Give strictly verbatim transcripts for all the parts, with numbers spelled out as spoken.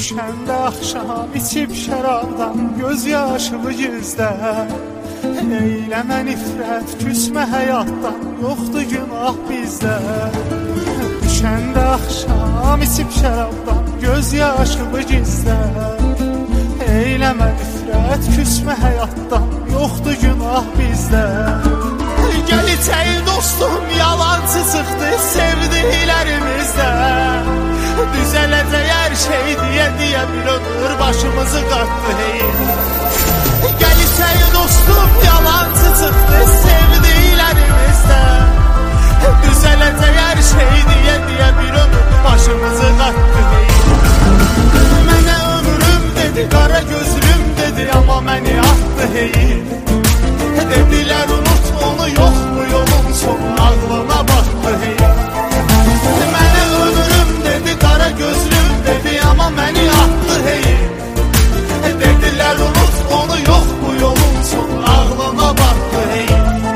Düşəndə axşam içib şərabdan gözyaşımı gizlə. Eyləmə nifrət, küsmə həyatdan, yoxdur günah bizdə. Düşəndə axşam içib şərabdan gözyaşımı gizlə. Eyləmə nifrət, küsmə həyatdan, yoxdur günah bizdə. Gəl içəy dostum, yalancı çıxdı sevdiklərimizdə. Düzələcək hər şey deyə deyə bir ömür başımızı qatdı hey. Gəl içəy dostum, yalancı çıxdı sevdiklərimizdə. Düzələcək hər şey deyə deyə bir ömür başımızı qatdı hey. Mənə ömrüm dedi, qara gözlüm dedi, amma məni atdı hey. Dedilər unut onu, yox mu yolun sonu, ağlına batdı hey. Mənə ömrüm dedi, qara gözlüm dedi, amma məni atdı hey. Dedilər unut onu, yox mu yolun sonu, ağlına batdı hey.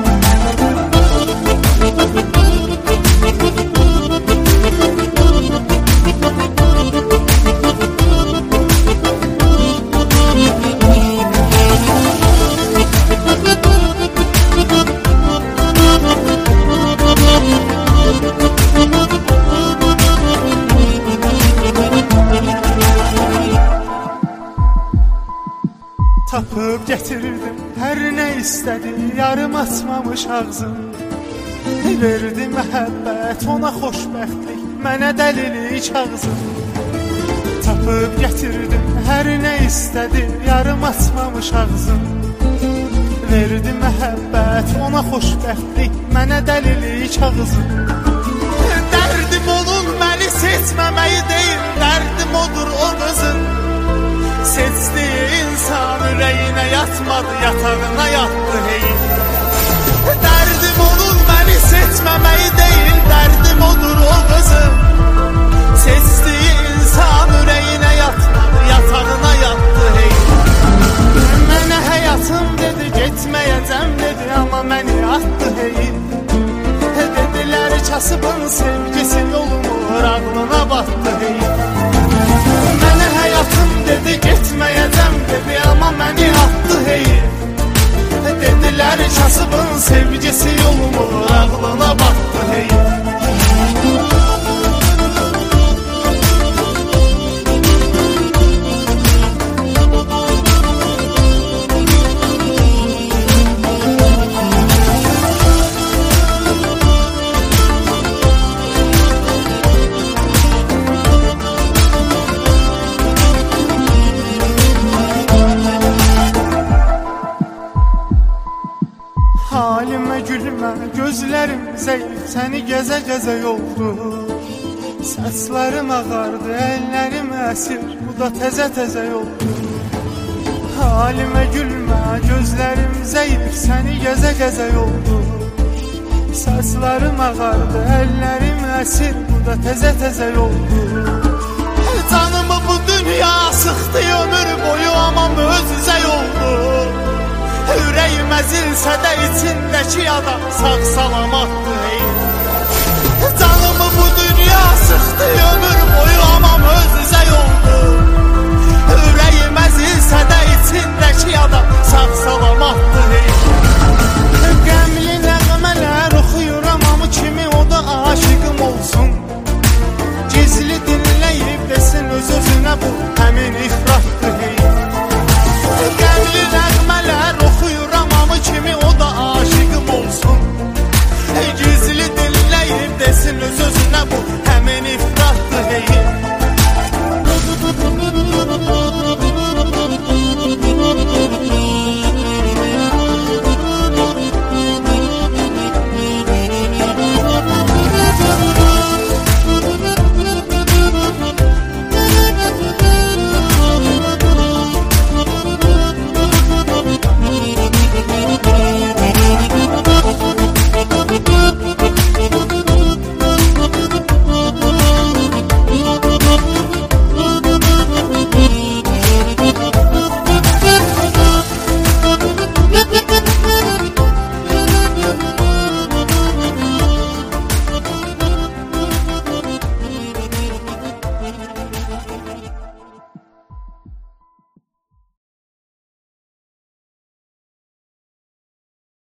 Tapıb gətirdim hər nə istədi, yarım açmamış ağzım. Verdi məhəbbət, ona xoşbəxtlik, mənə dəlilik ağzım. Tapıb gətirdim hər nə istədi, yarım açmamış ağzım. Verdi məhəbbət, ona xoşbəxtlik, mənə dəlilik ağzım. Dərdim onun məni seçməməyi deyil, dərdim odur o qızın. Seçdiyi insan ürəyinə yatmadı, yatağına yatdı hey. Dərdim onun məni seçməməyi deyil, dərdim odur o qızın. Seçdiyi insan ürəyinə yatmadı, yatağına yatdı hey. Mənə həyatım dedi, getməyəcəm dedi, amma məni atdı hey. Dedilər kasıbın sevgisi yolumur, ağlına batdı hey. Mənə həyatım dedi, getməyəcəm dedi, amma məni atdı hey. Dedilər kasıbın sevgisi yolumur, ağlına batdı hey. Halimə gülmə, gözlərim zəif, səni gəzə-gəzə yoldu. Səslərim ağardı, əllərim əsir, bu da təzə-təzə yoldu. Halimə gülmə, gözlərim zəif, səni gəzə-gəzə yoldu. Səslərim ağardı, əllərim əsir, bu da təzə-təzə yoldu. Canımı bu dünya sıxdı ömür boyu, amma möcüzə yoldu. Ürəyim əzilsə də içindəki adam sağ salamatdır hey. Canımı bu dünya sıxdı ömür boyu, amma möcüzə yoldu. Ürəyim əzilsə də içindəki adam